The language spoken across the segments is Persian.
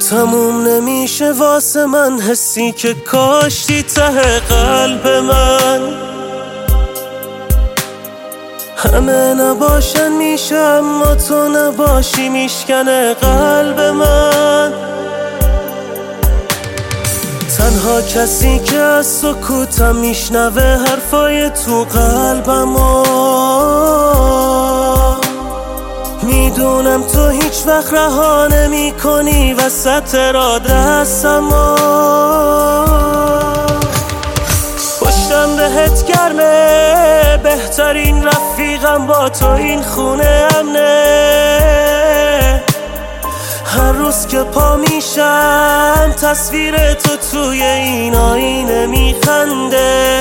تموم نمیشه واسه من حسی که کاشتی ته قلب من. همه نباشن میشه اما تو نباشی میشکنه قلب من. تنها کسی که از سکوتم میشنوه حرفای تو قلبمو. میدونم تو هیچ وقت رها نمی کنی وسط را دستمو. پشتم بهت گرمه، بهترین رفیقم با تو این خونه امنه. هر روز که پا میشم تصویر تو توی این آینه میخنده.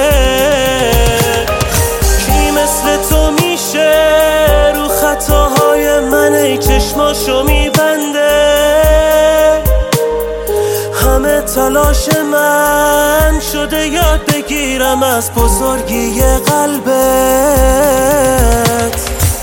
کی مثل تو میشه رو خطاهای من ای چشماشو میبنده. همه تلاش من شده یاد بگیرم از بزرگی قلبت.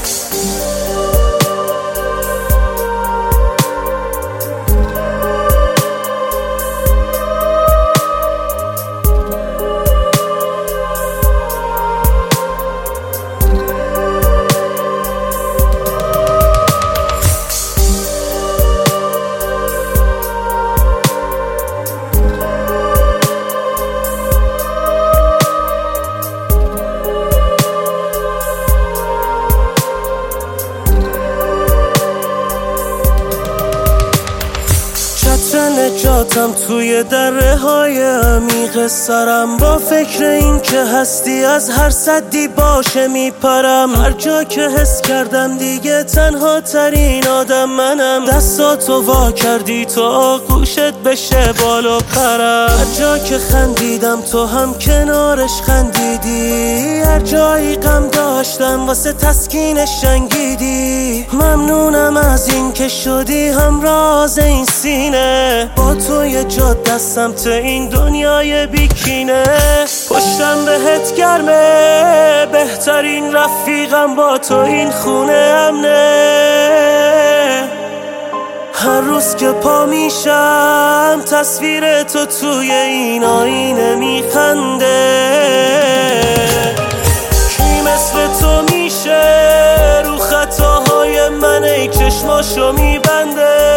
نجاتم توی دره های عمیق سرم. با فکر این که هستی از هر سدی باشه میپرم. هر جا که حس کردم دیگه تنها ترین آدم منم. دستاتو وا کردی تو آغوشت بشه بالا پرم. هر جا که خندیدم تو هم کنارش خندیدی. هر جایی غم داشتم واسه تسکینش جنگیدی. ممنونم از این که شدی همراز این سینه. با تو یه جا دستم تا این دنیای بیکینه. پشتم بهت گرمه، بهترین رفیقم با تو این خونه امنه. هر روز که پا میشم تصویر تو توی این آینه میخنده. کی مثل تو میشه رو خطاهای من ای چشماشو میبنده.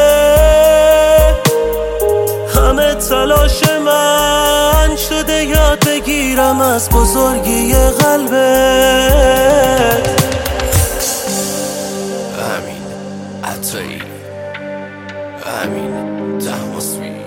همه تلاش من شده یاد بگیرم از بزرگی قلبت. امین عطایی، امین تماسبی.